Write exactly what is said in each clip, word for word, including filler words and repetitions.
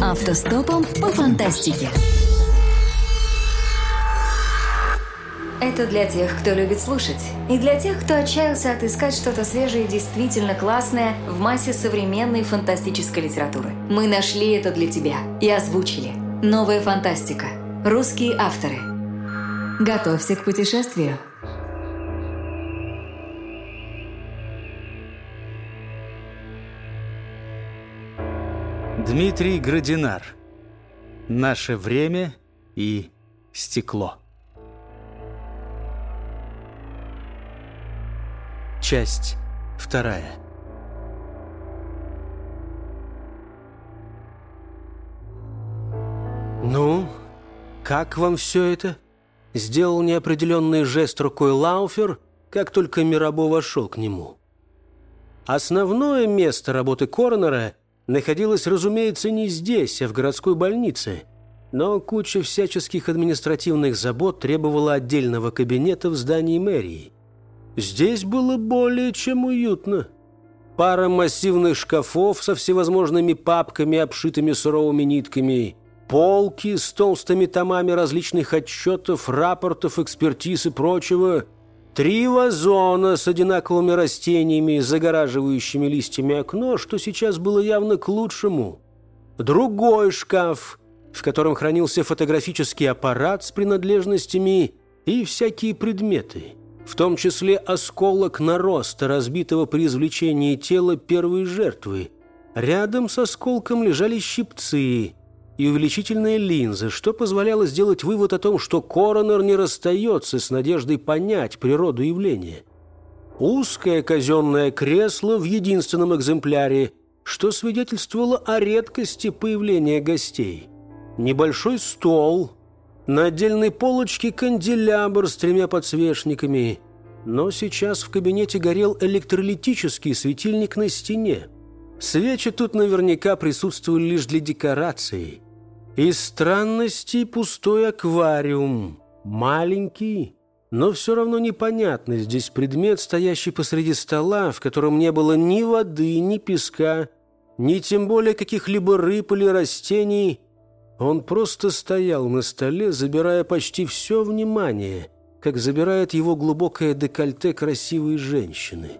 Автостопом по фантастике. Это для тех, кто любит слушать, и для тех, кто отчаялся отыскать что-то свежее и действительно классное в массе современной фантастической литературы. Мы нашли это для тебя и озвучили. Новая фантастика. Русские авторы. Готовься к путешествию. Дмитрий Градинар. Наше время и стекло. Часть вторая. «Ну, как вам все это?» — сделал неопределенный жест рукой Лауфер, как только Мирабо вошел к нему. Основное место работы коронера находилось, разумеется, не здесь, а в городской больнице, но куча всяческих административных забот требовала отдельного кабинета в здании мэрии. Здесь было более чем уютно. Пара массивных шкафов со всевозможными папками, обшитыми суровыми нитками, полки с толстыми томами различных отчетов, рапортов, экспертиз и прочего, три вазона с одинаковыми растениями, загораживающими листьями окно, что сейчас было явно к лучшему, другой шкаф, в котором хранился фотографический аппарат с принадлежностями и всякие предметы, в том числе осколок нароста, разбитого при извлечении тела первой жертвы. Рядом с осколком лежали щипцы и увеличительная линза, что позволяло сделать вывод о том, что коронер не расстается с надеждой понять природу явления. Узкое казенное кресло в единственном экземпляре, что свидетельствовало о редкости появления гостей. Небольшой стол, на отдельной полочке канделябр с тремя подсвечниками, но сейчас в кабинете горел электролитический светильник на стене. Свечи тут наверняка присутствовали лишь для декорации. Из странностей пустой аквариум, маленький, но все равно непонятный здесь предмет, стоящий посреди стола, в котором не было ни воды, ни песка, ни тем более каких-либо рыб или растений. Он просто стоял на столе, забирая почти все внимание, как забирает его глубокое декольте красивой женщины.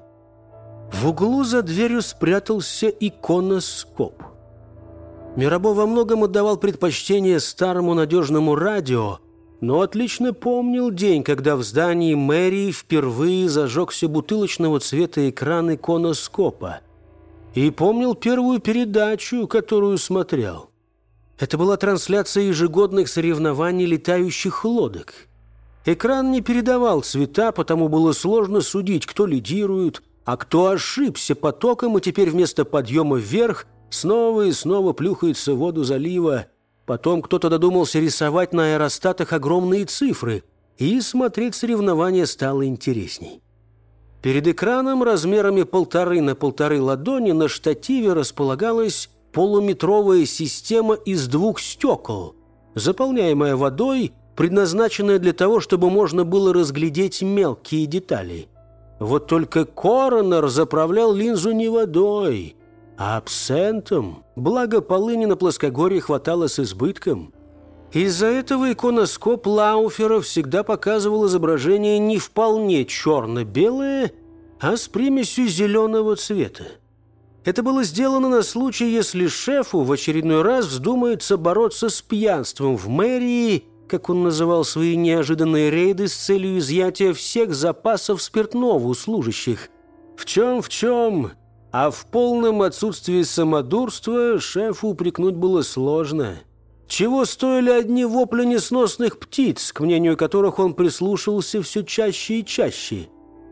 В углу за дверью спрятался иконоскоп. Мирабо во многом отдавал предпочтение старому надежному радио, но отлично помнил день, когда в здании мэрии впервые зажегся бутылочного цвета экран иконоскопа. И помнил первую передачу, которую смотрел. Это была трансляция ежегодных соревнований летающих лодок. Экран не передавал цвета, потому было сложно судить, кто лидирует, а кто ошибся потоком и теперь вместо подъема вверх снова и снова плюхается в воду залива. Потом кто-то додумался рисовать на аэростатах огромные цифры, и смотреть соревнования стало интересней. Перед экраном размерами полторы на полторы ладони на штативе располагалась полуметровая система из двух стекол, заполняемая водой, предназначенная для того, чтобы можно было разглядеть мелкие детали. Вот только коронер заправлял линзу не водой, а абсентом, благо полыни на плоскогорье хватало с избытком. Из-за этого иконоскоп Лауфера всегда показывал изображение не вполне черно-белое, а с примесью зеленого цвета. Это было сделано на случай, если шефу в очередной раз вздумается бороться с пьянством в мэрии, как он называл свои неожиданные рейды с целью изъятия всех запасов спиртного у служащих. В чем в чем, а в полном отсутствии самодурства шефу упрекнуть было сложно. Чего стоили одни вопли несносных птиц, к мнению которых он прислушивался все чаще и чаще.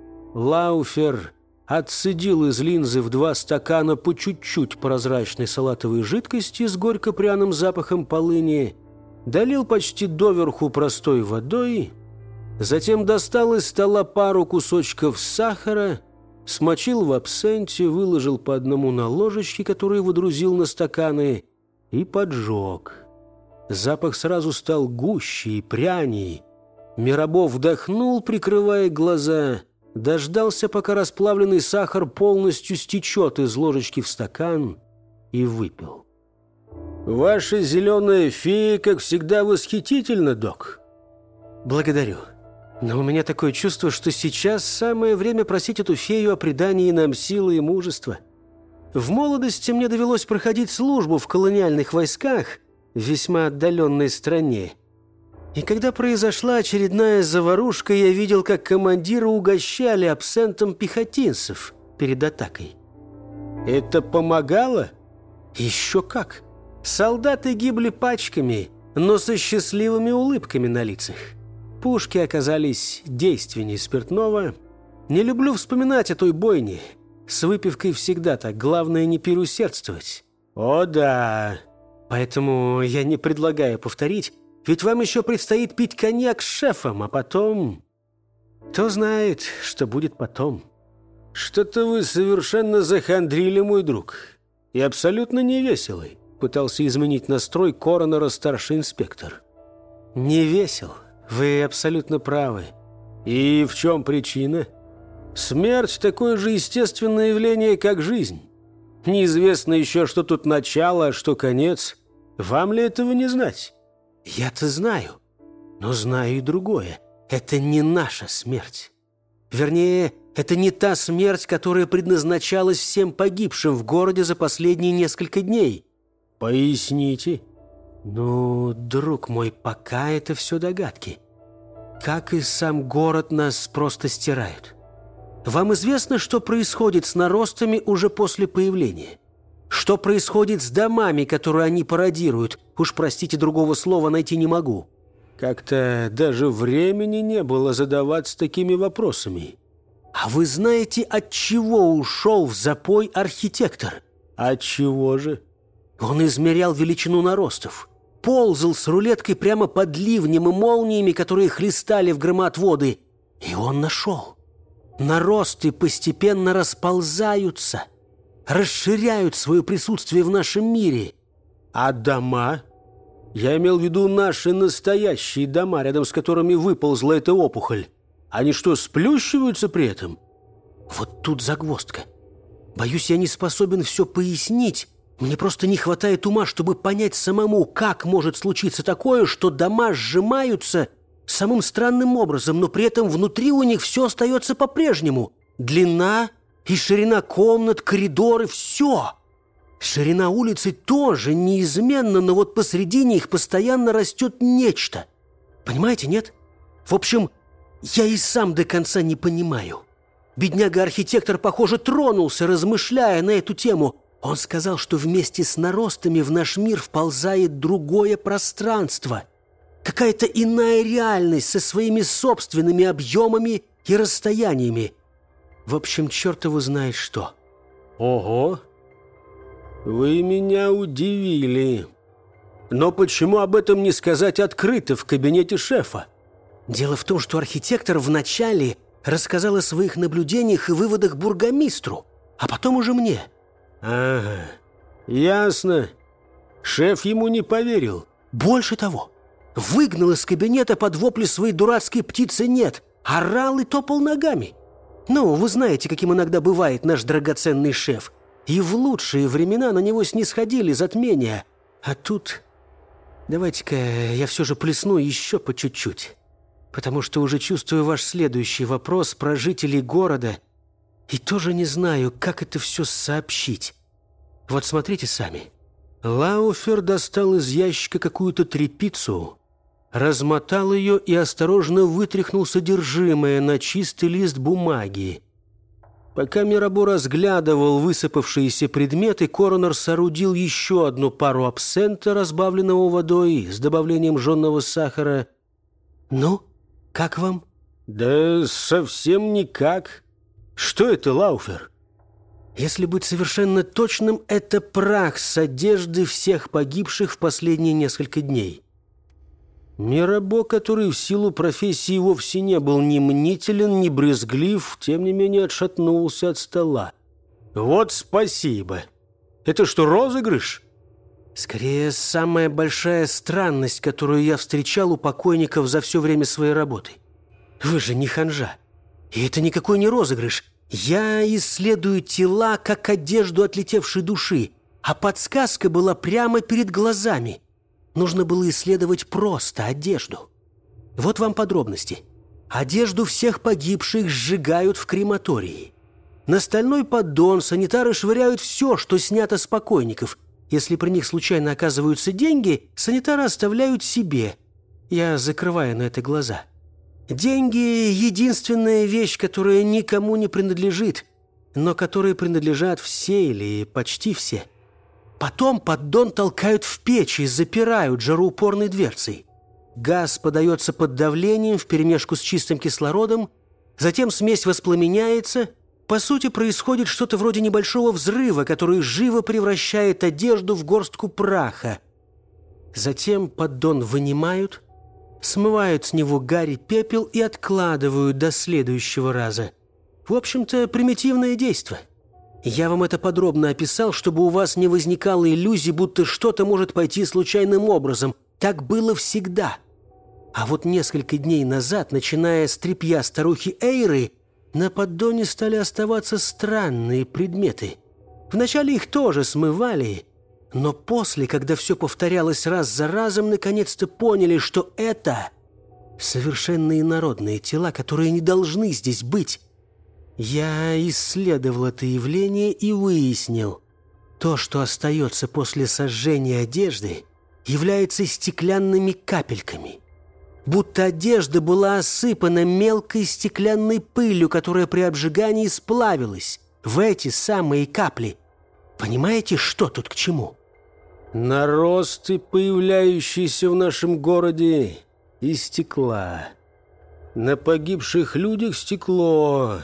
Лауфер отцедил из линзы в два стакана по чуть-чуть прозрачной салатовой жидкости с горько-пряным запахом полыни, долил почти доверху простой водой, затем достал из стола пару кусочков сахара, смочил в абсенте, выложил по одному на ложечки, которые водрузил на стаканы, и поджег. Запах сразу стал гуще и пряней. Мирабо вдохнул, прикрывая глаза, дождался, пока расплавленный сахар полностью стечет из ложечки в стакан, и выпил. Ваша зеленая фея, как всегда, восхитительна, док. Благодарю. Но у меня такое чувство, что сейчас самое время просить эту фею о придании нам силы и мужества. В молодости мне довелось проходить службу в колониальных войсках в весьма отдаленной стране. И когда произошла очередная заварушка, я видел, как командиры угощали абсентом пехотинцев перед атакой. Это помогало? Еще как. Солдаты гибли пачками, но со счастливыми улыбками на лицах. Пушки оказались действеннее спиртного. Не люблю вспоминать о той бойне. С выпивкой всегда так, главное не переусердствовать. О да. Поэтому я не предлагаю повторить, ведь вам еще предстоит пить коньяк с шефом, а потом... Кто знает, что будет потом. Что-то вы совершенно захандрили, мой друг. И абсолютно не веселый. Пытался изменить настрой коронера старший инспектор. Не весел. Вы абсолютно правы. И в чем причина? Смерть – такое же естественное явление, как жизнь. Неизвестно еще, что тут начало, а что конец. Вам ли этого не знать? Я-то знаю, но знаю и другое. Это не наша смерть. Вернее, это не та смерть, которая предназначалась всем погибшим в городе за последние несколько дней. Поясните. Ну, друг мой, пока это все догадки. Как и сам город нас просто стирают. Вам известно, что происходит с наростами уже после появления? Что происходит с домами, которые они пародируют? Уж, простите, другого слова найти не могу. Как-то даже времени не было задаваться такими вопросами. А вы знаете, от чего ушел в запой архитектор? От чего же? Он измерял величину наростов. Ползал с рулеткой прямо под ливнем и молниями, которые хлестали в громоотводы. И он нашел. Наросты постепенно расползаются, расширяют свое присутствие в нашем мире. А дома? Я имел в виду наши настоящие дома, рядом с которыми выползла эта опухоль. Они что, сплющиваются при этом? Вот тут загвоздка. Боюсь, я не способен все пояснить. Мне просто не хватает ума, чтобы понять самому, как может случиться такое, что дома сжимаются самым странным образом, но при этом внутри у них все остается по-прежнему. Длина и ширина комнат, коридоры – все. Ширина улицы тоже неизменна, но вот посредине их постоянно растет нечто. Понимаете, нет? В общем, я и сам до конца не понимаю. Бедняга-архитектор, похоже, тронулся, размышляя на эту тему. Он сказал, что вместе с наростами в наш мир вползает другое пространство. Какая-то иная реальность со своими собственными объемами и расстояниями. В общем, черт его знает что. Ого! Вы меня удивили. Но почему об этом не сказать открыто в кабинете шефа? Дело в том, что архитектор вначале рассказал о своих наблюдениях и выводах бургомистру, а потом уже мне. Ага, ясно. Шеф ему не поверил. Больше того, выгнал из кабинета под вопли своей дурацкой птицы «нет», орал и топал ногами. Ну, вы знаете, каким иногда бывает наш драгоценный шеф. И в лучшие времена на него снисходили затмения. А тут... Давайте-ка я все же плесну еще по чуть-чуть. Потому что уже чувствую ваш следующий вопрос про жителей города. И тоже не знаю, как это все сообщить. Вот смотрите сами. Лауфер достал из ящика какую-то тряпицу, размотал ее и осторожно вытряхнул содержимое на чистый лист бумаги. Пока Мирабо разглядывал высыпавшиеся предметы, коронер соорудил еще одну пару абсента, разбавленного водой с добавлением жженого сахара. «Ну, как вам?» «Да совсем никак. Что это, Лауфер?» «Если быть совершенно точным, это прах с одежды всех погибших в последние несколько дней». Мирабо, который в силу профессии вовсе не был ни мнителен, ни брезглив, тем не менее отшатнулся от стола. «Вот спасибо. Это что, розыгрыш?» «Скорее, самая большая странность, которую я встречал у покойников за все время своей работы. Вы же не ханжа. И это никакой не розыгрыш. Я исследую тела, как одежду отлетевшей души. а подсказка была прямо перед глазами. Нужно было исследовать просто одежду. Вот вам подробности. Одежду всех погибших сжигают в крематории. На стальной поддон санитары швыряют все, что снято с покойников. Если при них случайно оказываются деньги, санитары оставляют себе. Я закрываю на это глаза. Деньги – единственная вещь, которая никому не принадлежит, но которой принадлежат все или почти все. Потом поддон толкают в печь и запирают жароупорной дверцей. Газ подается под давлением вперемешку с чистым кислородом, затем смесь воспламеняется. По сути, происходит что-то вроде небольшого взрыва, который живо превращает одежду в горстку праха. Затем поддон вынимают, смывают с него гарь и пепел и откладывают до следующего раза. В общем-то, примитивное действо. Я вам это подробно описал, чтобы у вас не возникало иллюзий, будто что-то может пойти случайным образом. Так было всегда. А вот несколько дней назад, начиная с тряпья старухи Эйры, на поддоне стали оставаться странные предметы. Вначале их тоже смывали, но после, когда все повторялось раз за разом, наконец-то поняли, что это совершенно инородные тела, которые не должны здесь быть. Я исследовал это явление и выяснил, то, что остается после сожжения одежды, является стеклянными капельками. Будто одежда была осыпана мелкой стеклянной пылью, которая при обжигании сплавилась в эти самые капли. Понимаете, что тут к чему? Наросты, появляющиеся в нашем городе из стекла. На погибших людях стекло.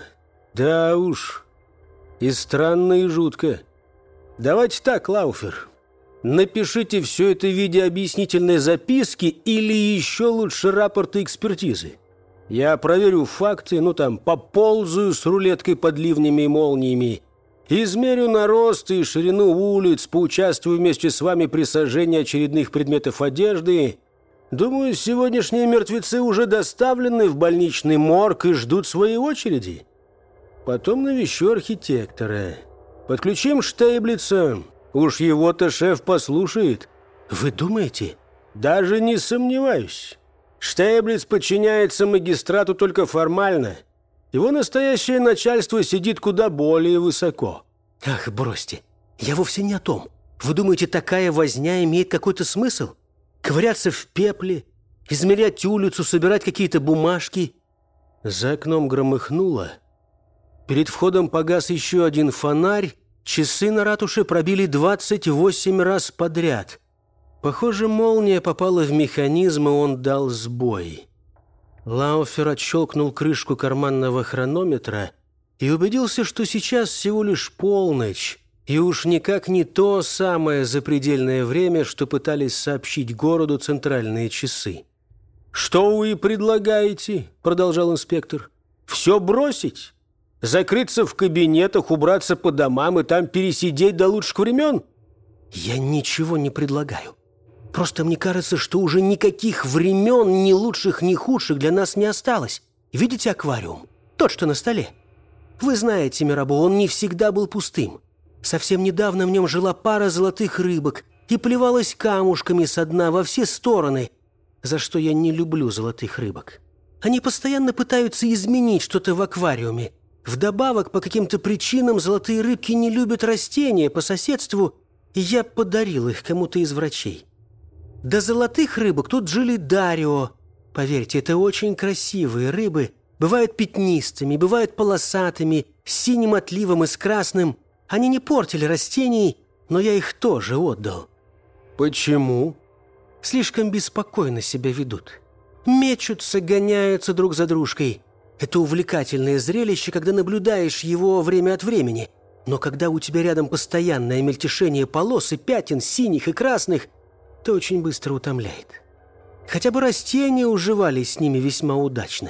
Да уж, и странно, и жутко. Давайте так, Лауфер. Напишите все это в виде объяснительной записки или еще лучше рапорта экспертизы. Я проверю факты, ну там, поползаю с рулеткой под ливнями и молниями, измерю наросты и ширину улиц, поучаствую вместе с вами при сожжении очередных предметов одежды. Думаю, сегодняшние мертвецы уже доставлены в больничный морг и ждут своей очереди. Потом навещу архитектора. Подключим Штейблица. Уж его-то шеф послушает. Вы думаете? Даже не сомневаюсь. Штейблиц подчиняется магистрату только формально. Его настоящее начальство сидит куда более высоко. Ах, бросьте. Я вовсе не о том. Вы думаете, такая возня имеет какой-то смысл? Ковыряться в пепле, измерять улицу, собирать какие-то бумажки? За окном громыхнуло. Перед входом погас еще один фонарь. Часы на ратуше пробили двадцать восемь раз подряд. Похоже, молния попала в механизм, и он дал сбой. Лауфер отщелкнул крышку карманного хронометра и убедился, что сейчас всего лишь полночь, и уж никак не то самое запредельное время, что пытались сообщить городу центральные часы. «Что вы предлагаете?» – продолжал инспектор. «Все бросить? Закрыться в кабинетах, убраться по домам и там пересидеть до лучших времен?» «Я ничего не предлагаю. Просто мне кажется, что уже никаких времен, ни лучших, ни худших для нас не осталось. Видите аквариум? Тот, что на столе. Вы знаете, Мирабо, он не всегда был пустым. Совсем недавно в нем жила пара золотых рыбок и плевалась камушками со дна во все стороны, за что я не люблю золотых рыбок. Они постоянно пытаются изменить что-то в аквариуме. Вдобавок, по каким-то причинам, золотые рыбки не любят растения по соседству, и я подарил их кому-то из врачей. До золотых рыбок тут жили Дарио. Поверьте, это очень красивые рыбы. Бывают пятнистыми, бывают полосатыми, с синим отливом и с красным. Они не портили растений, но я их тоже отдал. Почему? Слишком беспокойно себя ведут. Мечутся, гоняются друг за дружкой. Это увлекательное зрелище, когда наблюдаешь его время от времени. Но когда у тебя рядом постоянное мельтешение полос и пятен синих и красных, то очень быстро утомляет. Хотя бы растения уживались с ними весьма удачно.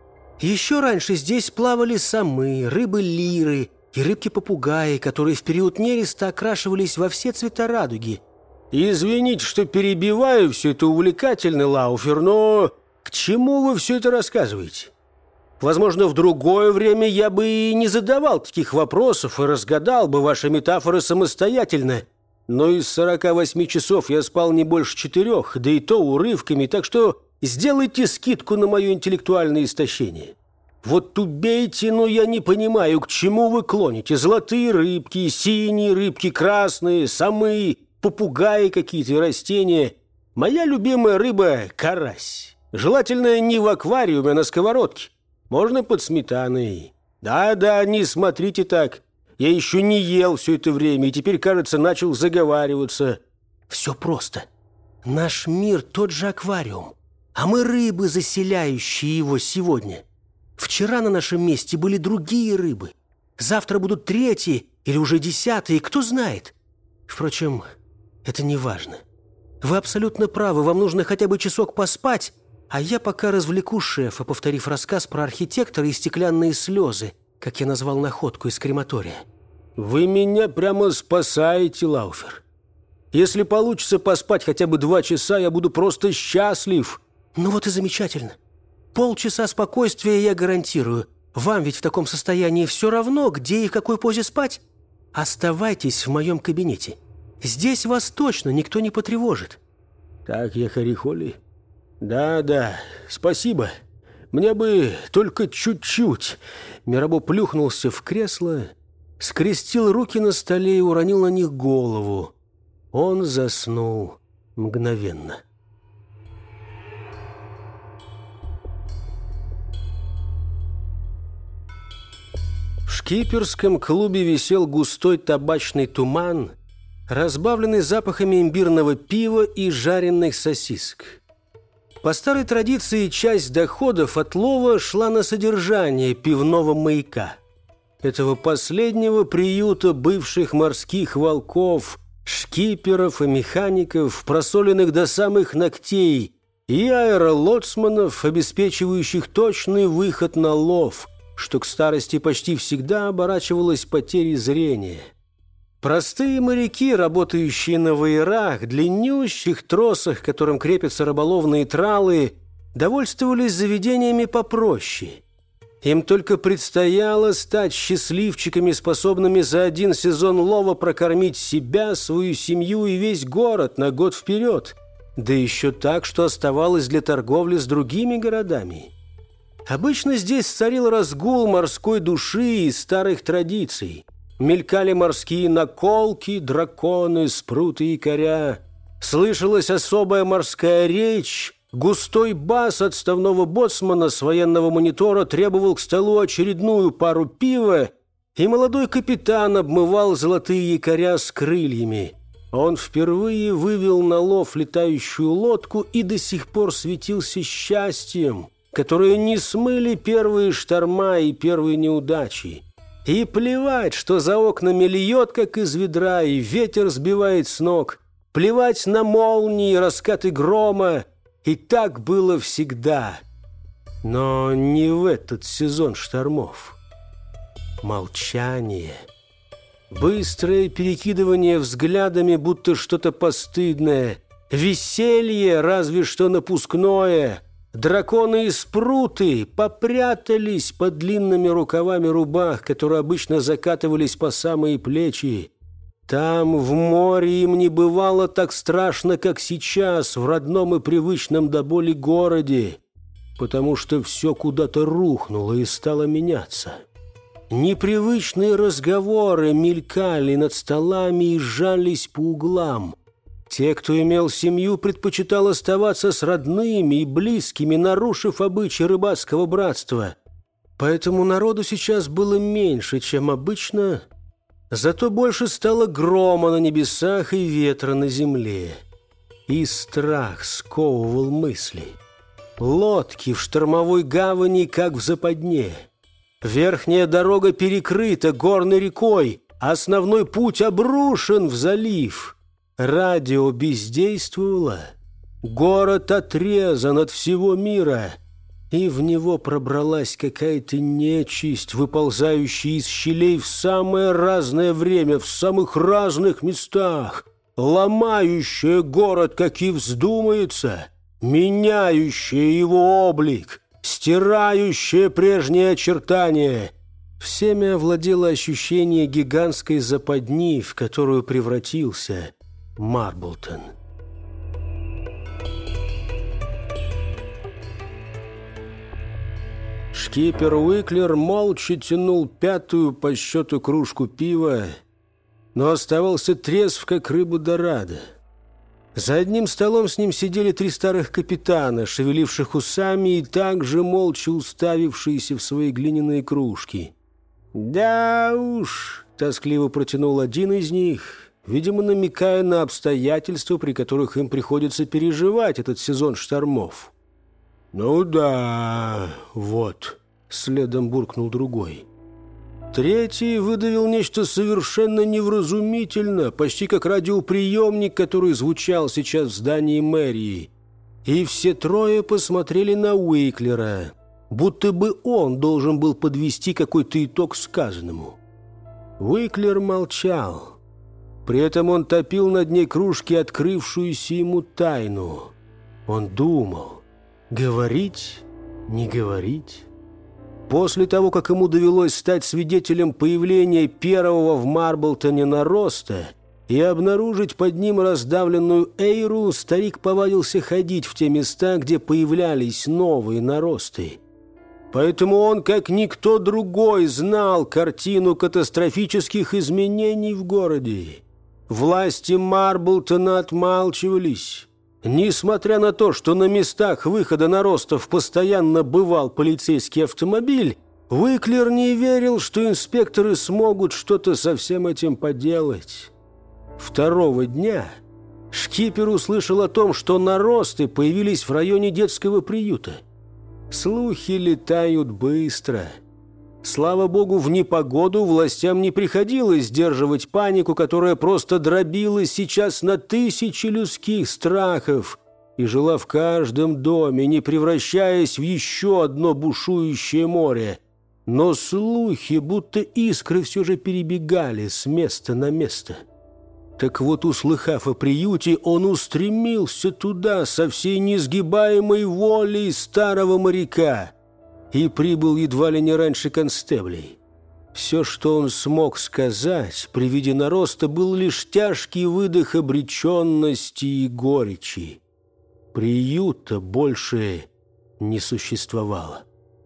Еще раньше здесь плавали самы, рыбы-лиры и рыбки-попугаи, которые в период нереста окрашивались во все цвета радуги. «Извините, что перебиваю, все это увлекательно, Лауфер, но к чему вы все это рассказываете? Возможно, в другое время я бы и не задавал таких вопросов и разгадал бы ваши метафоры самостоятельно. Но из сорока восьми часов я спал не больше четырех, да и то урывками, так что сделайте скидку на мое интеллектуальное истощение. Вот убейте, но я не понимаю, к чему вы клоните. Золотые рыбки, синие рыбки, красные, самы, попугаи какие-то, растения. Моя любимая рыба – карась. Желательно не в аквариуме, а на сковородке. Можно под сметаной. Да-да, не смотрите так. Я еще не ел все это время, и теперь, кажется, начал заговариваться. Все просто. Наш мир тот же аквариум, а мы рыбы, заселяющие его сегодня. Вчера на нашем месте были другие рыбы. Завтра будут третьи или уже десятые, кто знает. Впрочем, это не важно. Вы абсолютно правы, вам нужно хотя бы часок поспать, а я пока развлеку шефа, повторив рассказ про архитектора и стеклянные слезы, как я назвал находку из крематория. Вы меня прямо спасаете, Лауфер. Если получится поспать хотя бы два часа, я буду просто счастлив. Ну вот и замечательно. Полчаса спокойствия я гарантирую. Вам ведь в таком состоянии все равно, где и в какой позе спать. Оставайтесь в моем кабинете. Здесь вас точно никто не потревожит. Так, я Харихоли. Да-да, спасибо. Мне бы только чуть-чуть. Мирабо плюхнулся в кресло, скрестил руки на столе и уронил на них голову. Он заснул мгновенно. В шкиперском клубе висел густой табачный туман, разбавленный запахами имбирного пива и жареных сосисок. По старой традиции часть доходов от лова шла на содержание пивного маяка. Этого последнего приюта бывших морских волков, шкиперов и механиков, просоленных до самых ногтей, и аэролоцманов, обеспечивающих точный выход на лов, что к старости почти всегда оборачивалось потерей зрения. Простые моряки, работающие на веерах, длиннющих тросах, к которым крепятся рыболовные тралы, довольствовались заведениями попроще. Им только предстояло стать счастливчиками, способными за один сезон лова прокормить себя, свою семью и весь город на год вперед, да еще так, что оставалось для торговли с другими городами. Обычно здесь царил разгул морской души и старых традиций. Мелькали морские наколки, драконы, спруты и якоря. Слышалась особая морская речь. Густой бас отставного боцмана с военного монитора требовал к столу очередную пару пива, и молодой капитан обмывал золотые якоря с крыльями. Он впервые вывел на лов летающую лодку и до сих пор светился счастьем, которые не смыли первые шторма и первые неудачи. И плевать, что за окнами льет, как из ведра, и ветер сбивает с ног. Плевать на молнии, раскаты грома. И так было всегда. Но не в этот сезон штормов. Молчание. Быстрое перекидывание взглядами, будто что-то постыдное. Веселье, разве что напускное. Драконы и спруты попрятались под длинными рукавами рубах, которые обычно закатывались по самые плечи. Там, в море, им не бывало так страшно, как сейчас, в родном и привычном до боли городе, потому что все куда-то рухнуло и стало меняться. Непривычные разговоры мелькали над столами и сжались по углам. Те, кто имел семью, предпочитал оставаться с родными и близкими, нарушив обычаи рыбацкого братства. Поэтому народу сейчас было меньше, чем обычно, зато больше стало грома на небесах и ветра на земле. И страх сковывал мысли. Лодки в штормовой гавани, как в западне. Верхняя дорога перекрыта горной рекой, а основной путь обрушен в залив. Радио бездействовало, город отрезан от всего мира, и в него пробралась какая-то нечисть, выползающая из щелей в самое разное время, в самых разных местах, ломающая город, как и вздумается, меняющая его облик, стирающая прежние очертания. Всеми овладело ощущение гигантской западни, в которую превратился Марблтон. Шкипер Уиклер молча тянул пятую по счету кружку пива, но оставался трезв, как рыба дорадо. За одним столом с ним сидели три старых капитана, шевеливших усами и также молча уставившиеся в свои глиняные кружки. «Да уж», — тоскливо протянул один из них, видимо, намекая на обстоятельства, при которых им приходится переживать этот сезон штормов. «Ну да, вот», — следом буркнул другой. Третий выдавил нечто совершенно невразумительно, почти как радиоприемник, который звучал сейчас в здании мэрии. И все трое посмотрели на Уиклера, будто бы он должен был подвести какой-то итог сказанному. Уиклер молчал. При этом он топил на дне кружки открывшуюся ему тайну. Он думал, говорить, не говорить. После того, как ему довелось стать свидетелем появления первого в Марблтоне нароста и обнаружить под ним раздавленную эйру, старик повадился ходить в те места, где появлялись новые наросты. Поэтому он, как никто другой, знал картину катастрофических изменений в городе. Власти Марблтона отмалчивались. Несмотря на то, что на местах выхода наростов постоянно бывал полицейский автомобиль, Уиклер не верил, что инспекторы смогут что-то со всем этим поделать. Второго дня шкипер услышал о том, что наросты появились в районе детского приюта. Слухи летают быстро. Слава богу, в непогоду властям не приходилось сдерживать панику, которая просто дробилась сейчас на тысячи людских страхов и жила в каждом доме, не превращаясь в еще одно бушующее море. Но слухи, будто искры, все же перебегали с места на место. Так вот, услыхав о приюте, он устремился туда со всей несгибаемой волей старого моряка и прибыл едва ли не раньше констеблей. Все, что он смог сказать при виде нароста, был лишь тяжкий выдох обреченности и горечи. Приюта больше не существовало.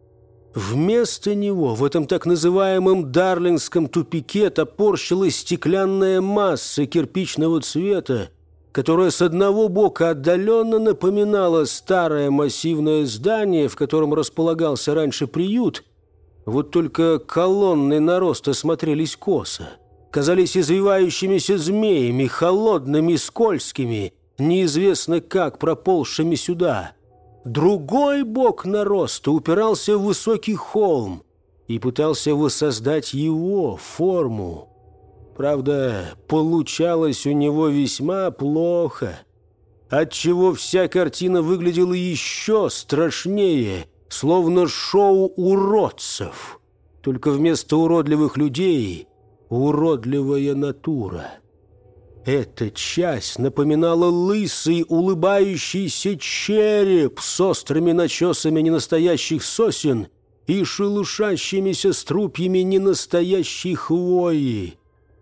Вместо него в этом так называемом Дарлингском тупике топорщилась стеклянная масса кирпичного цвета, которая с одного бока отдаленно напоминала старое массивное здание, в котором располагался раньше приют. Вот только колонны нароста смотрелись косо, казались извивающимися змеями, холодными, скользкими, неизвестно как проползшими сюда. Другой бок нароста упирался в высокий холм и пытался воссоздать его форму. Правда, получалось у него весьма плохо, отчего вся картина выглядела еще страшнее, словно шоу уродцев. Только вместо уродливых людей — уродливая натура. Эта часть напоминала лысый, улыбающийся череп с острыми начесами ненастоящих сосен и шелушащимися струпьями ненастоящей хвои.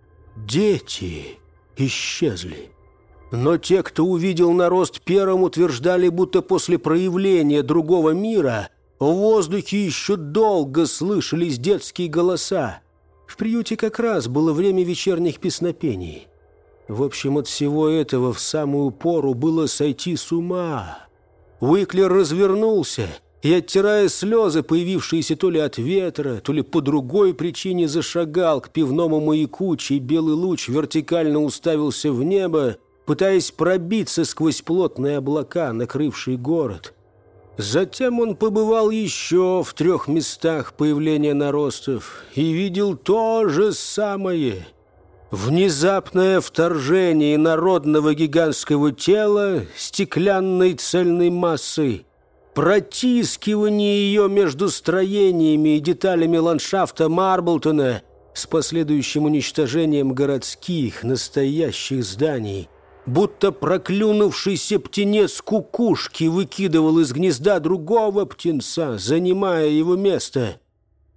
Дети исчезли. Но те, кто увидел нарост первым, утверждали, будто после проявления другого мира в воздухе еще долго слышались детские голоса. В приюте как раз было время вечерних песнопений. В общем, от всего этого в самую пору было сойти с ума. Уиклер развернулся и, оттирая слезы, появившиеся то ли от ветра, то ли по другой причине, зашагал к пивному маяку, чей белый луч вертикально уставился в небо, пытаясь пробиться сквозь плотные облака, накрывшие город. Затем он побывал еще в трех местах появления наростов и видел то же самое. Внезапное вторжение народного гигантского тела, стеклянной цельной массы, протискивание ее между строениями и деталями ландшафта Марблтона с последующим уничтожением городских настоящих зданий, будто проклюнувшийся птенец кукушки выкидывал из гнезда другого птенца, занимая его место.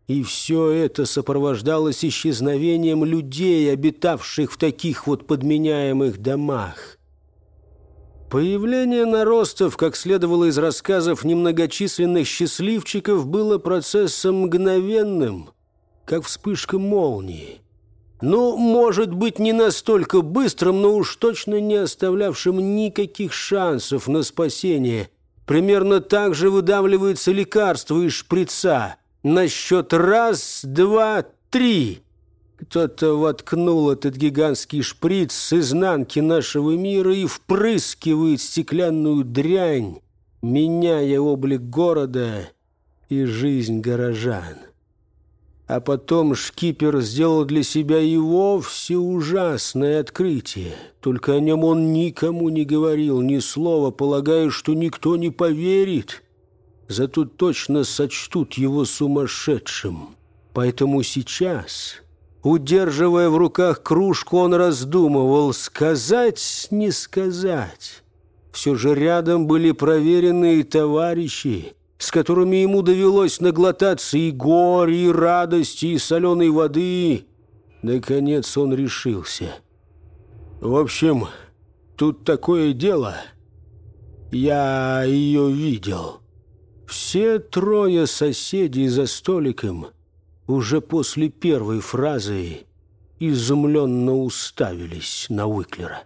И все это сопровождалось исчезновением людей, обитавших в таких вот подменяемых домах. Появление наростов, как следовало из рассказов немногочисленных счастливчиков, было процессом мгновенным, как вспышка молнии. Ну, может быть, не настолько быстрым, но уж точно не оставлявшим никаких шансов на спасение. Примерно так же выдавливается лекарство из шприца. На счет раз, два, три. Кто-то воткнул этот гигантский шприц с изнанки нашего мира и впрыскивает стеклянную дрянь, меняя облик города и жизнь горожан. А потом шкипер сделал для себя и вовсе ужасное открытие. Только о нем он никому не говорил ни слова, полагая, что никто не поверит. Зато точно сочтут его сумасшедшим. Поэтому сейчас, удерживая в руках кружку, он раздумывал, сказать, не сказать. Все же рядом были проверенные товарищи, с которыми ему довелось наглотаться и горя, и радости, и соленой воды. Наконец он решился. В общем, тут такое дело. Я ее видел. Все трое соседей за столиком уже после первой фразы изумленно уставились на Уиклера.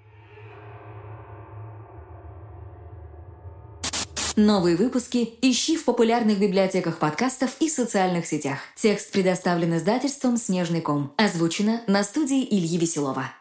Новые выпуски ищи в популярных библиотеках подкастов и социальных сетях. Текст предоставлен издательством «Снежный ком». Озвучено на студии Ильи Веселова.